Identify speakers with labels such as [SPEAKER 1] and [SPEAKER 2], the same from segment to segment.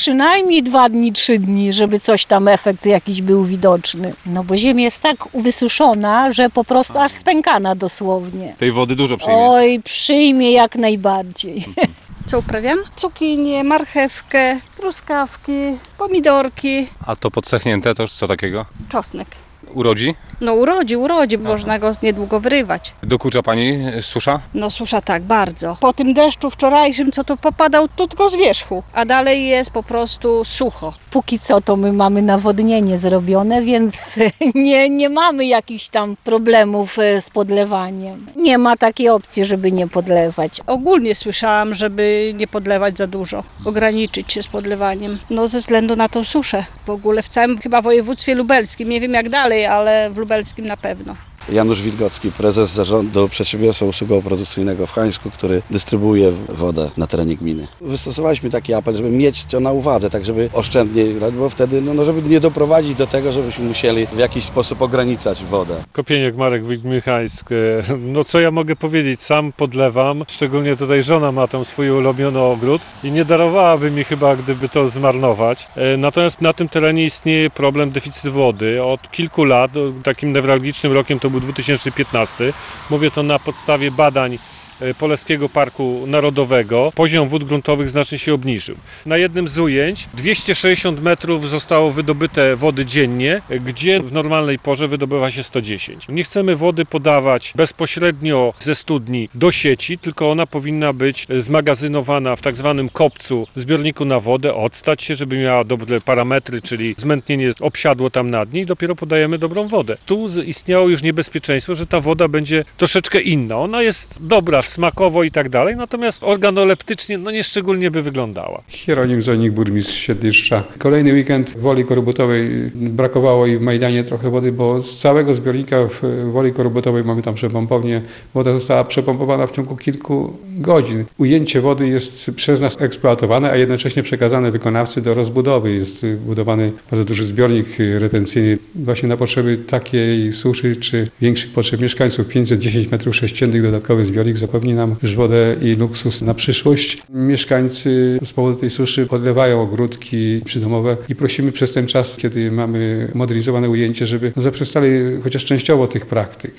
[SPEAKER 1] przynajmniej 2 dni, 3 dni, żeby coś tam, efekt jakiś był widoczny. No bo ziemia jest tak wysuszona, że po prostu aż spękana dosłownie.
[SPEAKER 2] Tej wody dużo przyjmie.
[SPEAKER 1] Oj, przyjmie jak najbardziej.
[SPEAKER 3] Co uprawiam? Cukinię, marchewkę, truskawki, pomidorki,
[SPEAKER 2] A to podsechnięte to co takiego?
[SPEAKER 3] czosnek.
[SPEAKER 2] Urodzi?
[SPEAKER 3] No urodzi, można go niedługo wyrywać.
[SPEAKER 2] Dokucza pani susza?
[SPEAKER 3] No susza tak, bardzo. Po tym deszczu wczorajszym, co tu popadał, to tylko z wierzchu, a dalej jest po prostu sucho.
[SPEAKER 1] Póki co to my mamy nawodnienie zrobione, więc nie mamy jakichś tam problemów z podlewaniem. Nie ma takiej opcji, żeby nie podlewać.
[SPEAKER 3] Ogólnie słyszałam, żeby nie podlewać za dużo, ograniczyć się z podlewaniem. No ze względu na tą suszę. W ogóle w całym chyba województwie lubelskim, nie wiem jak dalej, ale w lubelskim na pewno.
[SPEAKER 4] Janusz Wilgocki, prezes zarządu przedsiębiorstwa usługowo-produkcyjnego w Hańsku, który dystrybuuje wodę na terenie gminy. Wystosowaliśmy taki apel, żeby mieć to na uwadze, tak żeby oszczędnie, bo wtedy, żeby nie doprowadzić do tego, żebyśmy musieli w jakiś sposób ograniczać wodę.
[SPEAKER 5] Kopieniek Marek, Wójt Michańsk. No co ja mogę powiedzieć, sam podlewam, szczególnie tutaj żona ma tam swój ulubiony ogród i nie darowałaby mi chyba, gdyby to zmarnować. Natomiast na tym terenie istnieje problem deficytu wody. Od kilku lat, takim newralgicznym rokiem to był 2015. Mówię to na podstawie badań Polskiego Parku Narodowego. Poziom wód gruntowych znacznie się obniżył. Na jednym z ujęć 260 metrów zostało wydobyte wody dziennie, gdzie w normalnej porze wydobywa się 110. Nie chcemy wody podawać bezpośrednio ze studni do sieci, tylko ona powinna być zmagazynowana w tak zwanym kopcu, zbiorniku na wodę, odstać się, żeby miała dobre parametry, czyli zmętnienie obsiadło tam na dnie i dopiero podajemy dobrą wodę. Tu istniało już niebezpieczeństwo, że ta woda będzie troszeczkę inna. Ona jest dobra smakowo i tak dalej, natomiast organoleptycznie nieszczególnie by wyglądała.
[SPEAKER 6] Hieronim Zonik, burmistrz Siedliszcza. Kolejny weekend w Woli Korubutowej brakowało i w Majdanie trochę wody, bo z całego zbiornika w Woli Korubutowej mamy tam przepompownię. Woda została przepompowana w ciągu kilku godzin. Ujęcie wody jest przez nas eksploatowane, a jednocześnie przekazane wykonawcy do rozbudowy. Jest budowany bardzo duży zbiornik retencyjny właśnie na potrzeby takiej suszy czy większych potrzeb mieszkańców. 510 m3 dodatkowy zbiornik zapewni nam już wodę i luksus na przyszłość. Mieszkańcy z powodu tej suszy podlewają ogródki przydomowe i prosimy przez ten czas, kiedy mamy modernizowane ujęcie, żeby zaprzestali chociaż częściowo tych praktyk.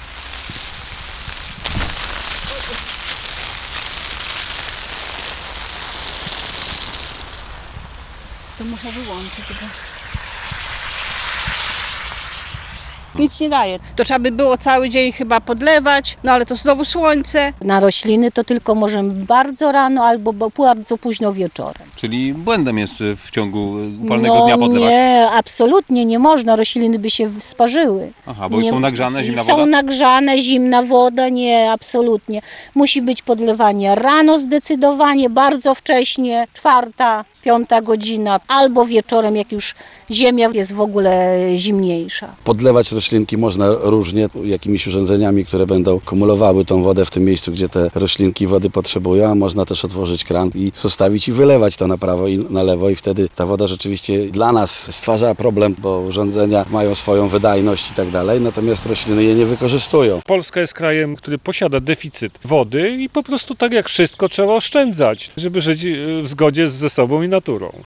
[SPEAKER 3] To muszę wyłączyć, bo nic nie daje. To trzeba by było cały dzień chyba podlewać, ale to znowu słońce.
[SPEAKER 1] Na rośliny to tylko możemy bardzo rano albo bardzo późno wieczorem.
[SPEAKER 2] Czyli błędem jest w ciągu upalnego dnia podlewać?
[SPEAKER 1] Nie, absolutnie nie można. Rośliny by się sparzyły.
[SPEAKER 2] Aha, bo już są nagrzane, zimna
[SPEAKER 1] Są
[SPEAKER 2] woda?
[SPEAKER 1] nagrzane, zimna woda, nie, absolutnie. Musi być podlewanie rano zdecydowanie, bardzo wcześnie, 4., 5. godzina, albo wieczorem, jak już ziemia jest w ogóle zimniejsza.
[SPEAKER 4] Podlewać roślinki można różnie, jakimiś urządzeniami, które będą kumulowały tą wodę w tym miejscu, gdzie te roślinki wody potrzebują, a można też otworzyć kran i zostawić i wylewać to na prawo i na lewo i wtedy ta woda rzeczywiście dla nas stwarza problem, bo urządzenia mają swoją wydajność i tak dalej, natomiast rośliny je nie wykorzystują.
[SPEAKER 5] Polska jest krajem, który posiada deficyt wody i po prostu tak jak wszystko trzeba oszczędzać, żeby żyć w zgodzie ze sobą i naturą.